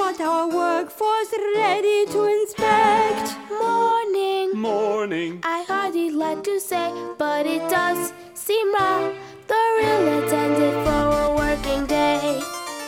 got our workforce ready to inspect. Morning. Morning. I hardly like to say, but it does seem wrong. The real attended for a working day.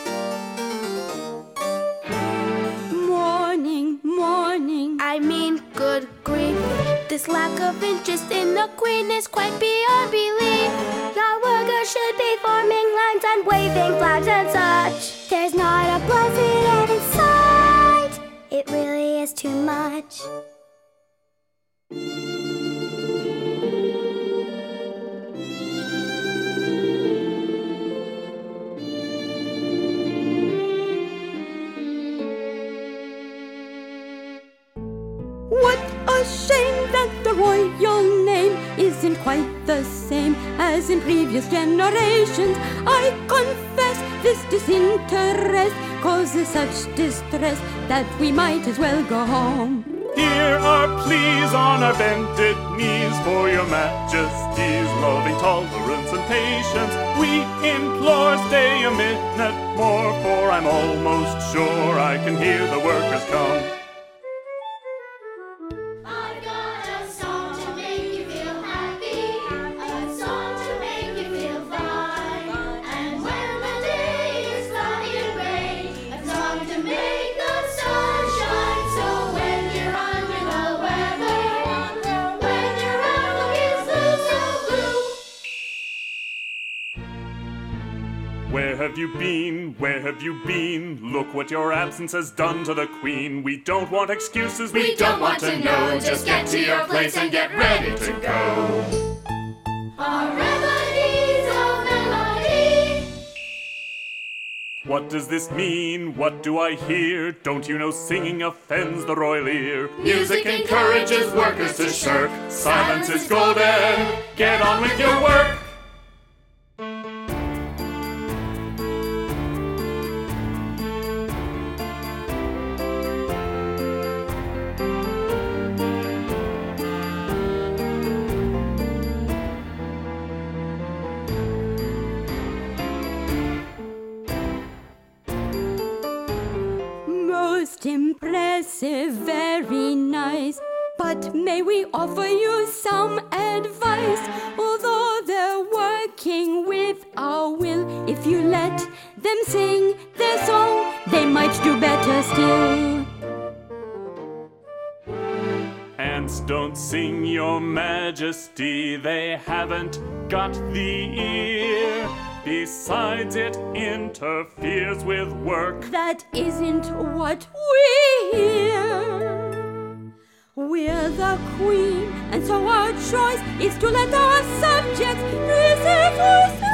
Morning, morning. I mean, good grief. This lack of interest in the Queen is quite beyond belief. Your workers should be forming lines and waving flags and such. There's not a president in sight. It really is too much. What a shame that the royal name isn't quite the same as in previous generations. I confess this disinterest causes such distress that we might as well go home. Here are pleas on our bended knees for your majesty's loving tolerance and patience. We implore stay a minute more, for I'm almost sure I can hear the workers come. I've got a song to make you feel happy, a song to make you feel fine. And when the day is cloudy and gray, a song to make the sun shine. So when you're under the weather, when your outlook is blue, so blue. Where have you been? Where have you been? Look what your absence has done to the Queen. We don't want excuses, we don't want to know. Just get to your place and get ready to go. Our remedies of melody. What does this mean? What do I hear? Don't you know singing offends the royal ear? Music encourages workers to shirk. Silence is golden. Get on with your work. Most impressive, very nice. But may we offer you some advice? Although they're working with our will, if you let them sing their song, they might do better still. Ants don't sing, your majesty, they haven't got the ear. Besides, it interferes with work. That isn't what we hear. We're the Queen, and so our choice is to let our subjects listen to us.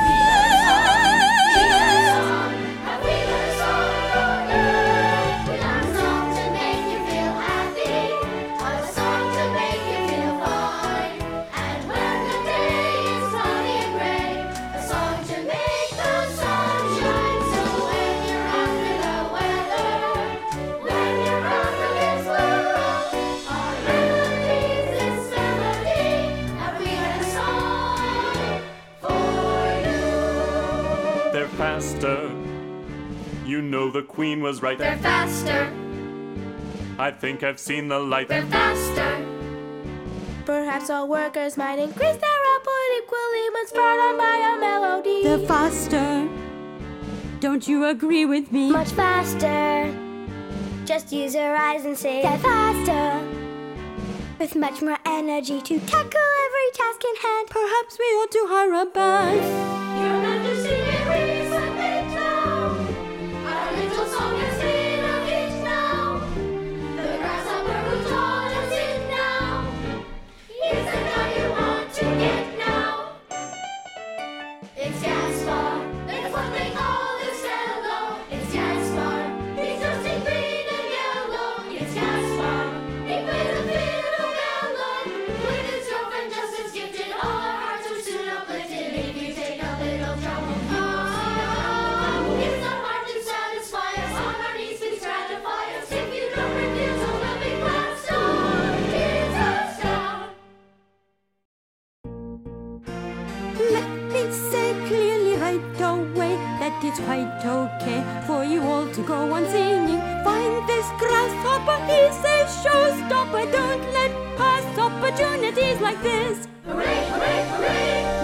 Have we got a song for you? We got a song to make you feel happy, a song to make you feel fine. And when the day is cloudy and gray, a song to make the sun shine. So when you're under the weather, when your outlook is blue, our melodies is melody. Have we got a song for you? They're faster. You know the Queen was right. They're faster, I think I've seen the light. they're faster. Perhaps all workers might increase their output equally when spurred on by a melody. They're faster. Don't you agree with me? Much faster. Just use your eyes and say they're faster. With much more energy to tackle every task in hand. Perhaps we ought to hire a band. Your Majesty, may we submit now? Our little song has been a hit now. The grasshopper who taught us it now. Is the guy you want to get now? It's Gaspar, that's what they call this fellow. It's Gaspar, he's toasting green and yellow. It's Gaspar, he plays a fiddle mellow. With his girlfriend just as gifted, all our hearts are soon uplifted. If you take a little trouble, it's not hard to satisfy us. On our knees, please gratify us. If you don't refuse, oh, let me clap star. It's a star. Let me say clearly right away that it's quite okay for you all to go on singing. Fine Papa, he says, showstopper, don't let pass opportunities like this. Hooray, hooray, hooray!